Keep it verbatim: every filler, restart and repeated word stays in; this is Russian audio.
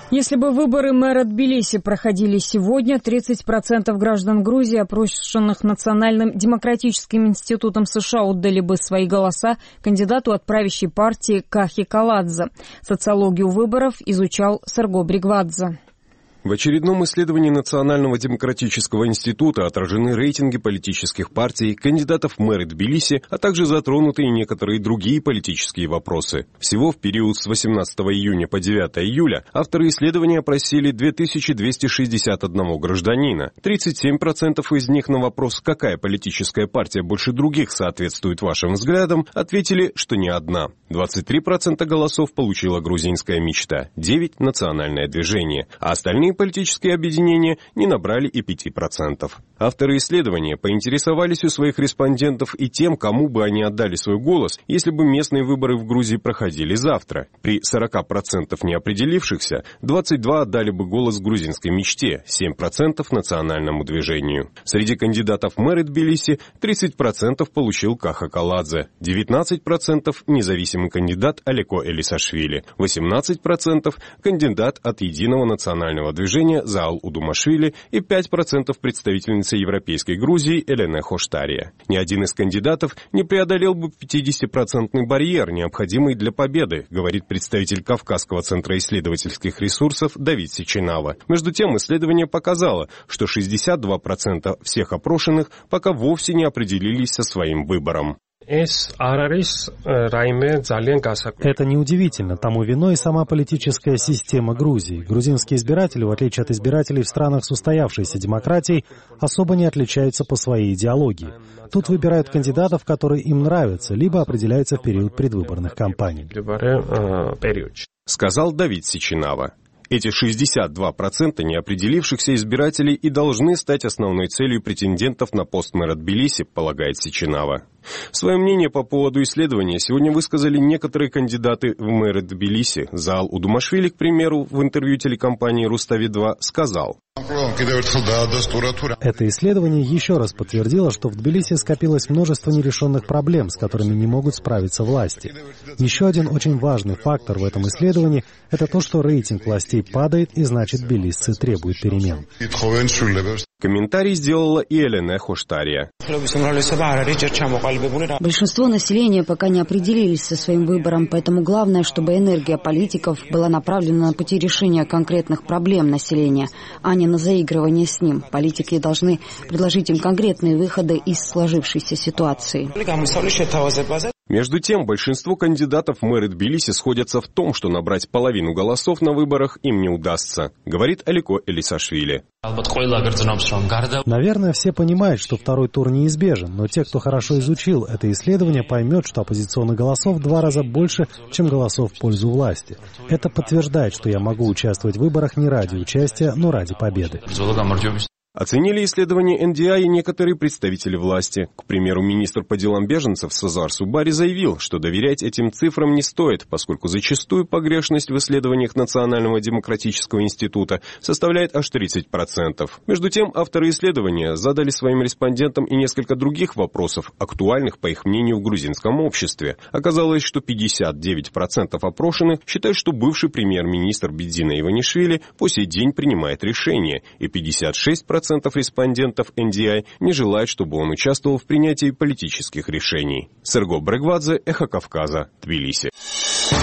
Если бы выборы мэра Тбилиси проходили сегодня, тридцать процентов граждан Грузии, опрошенных Национальным демократическим институтом США, отдали бы свои голоса кандидату от правящей партии Кахи Каладзе. Социологию выборов изучал Серго Бригвадзе. В очередном исследовании Национального демократического института отражены рейтинги политических партий, кандидатов в мэры Тбилиси, а также затронуты и некоторые другие политические вопросы. Всего в период с восемнадцатого июня по девятое июля авторы исследования опросили две тысячи двести шестьдесят один гражданина. тридцать семь процентов из них на вопрос, какая политическая партия больше других соответствует вашим взглядам, ответили, что ни одна. двадцать три процента голосов получила грузинская мечта, девять процентов национальное движение, а остальные политические объединения не набрали и пяти процентов. Авторы исследования поинтересовались у своих респондентов и тем, кому бы они отдали свой голос, если бы местные выборы в Грузии проходили завтра. При сорока процентах неопределившихся двадцать два процента отдали бы голос грузинской мечте, семь процентов национальному движению. Среди кандидатов в мэры Тбилиси тридцать процентов получил Каха Каладзе, девятнадцать процентов независимый кандидат Алеко Элисашвили, восемнадцать процентов кандидат от Единого национального движения Заал Удумашвили и пять процентов представительница Европейской Грузии Элене Хоштария. Ни один из кандидатов не преодолел бы пятидесятипроцентный барьер, необходимый для победы, говорит представитель Кавказского центра исследовательских ресурсов Давид Сичинава. Между тем, исследование показало, что шестьдесят два процента всех опрошенных пока вовсе не определились со своим выбором. Это неудивительно, тому виной и сама политическая система Грузии. Грузинские избиратели, в отличие от избирателей в странах с устоявшейся демократией, особо не отличаются по своей идеологии. Тут выбирают кандидатов, которые им нравятся, либо определяются в период предвыборных кампаний. Сказал Давид Сичинава. Эти шестьдесят два процента неопределившихся избирателей и должны стать основной целью претендентов на пост мэра Тбилиси, полагает Сичинава. Свое мнение по поводу исследования сегодня высказали некоторые кандидаты в мэры Тбилиси. Заал Удумашвили, к примеру, в интервью телекомпании Рустави два сказал: Это исследование еще раз подтвердило, что в Тбилиси скопилось множество нерешенных проблем, с которыми не могут справиться власти. Еще один очень важный фактор в этом исследовании – это то, что рейтинг властей падает, и значит, тбилисцы требуют перемен. Комментарий сделала и Элене Хоштария. Большинство населения пока не определились со своим выбором, поэтому главное, чтобы энергия политиков была направлена на пути решения конкретных проблем населения, а не на заигрывание с ним. Политики должны предложить им конкретные выходы из сложившейся ситуации. Между тем, большинство кандидатов в мэры Тбилиси сходятся в том, что набрать половину голосов на выборах им не удастся, говорит Алеко Элисашвили. Наверное, все понимают, что второй тур неизбежен, но те, кто хорошо изучил это исследование, поймет, что оппозиционных голосов в два раза больше, чем голосов в пользу власти. Это подтверждает, что я могу участвовать в выборах не ради участия, но ради победы. Оценили исследование эн ди ай и некоторые представители власти. К примеру, министр по делам беженцев Сазар Субари заявил, что доверять этим цифрам не стоит, поскольку зачастую погрешность в исследованиях Национального демократического института составляет аж тридцать процентов. Между тем, авторы исследования задали своим респондентам и несколько других вопросов, актуальных, по их мнению, в грузинском обществе. Оказалось, что пятьдесят девять процентов опрошенных считают, что бывший премьер-министр Бидзина Иванишвили по сей день принимает решения, и пятьдесят шесть процентов респондентов эн ди ай не желают, чтобы он участвовал в принятии политических решений. Серго Бригвадзе, Эхо Кавказа, Тбилиси.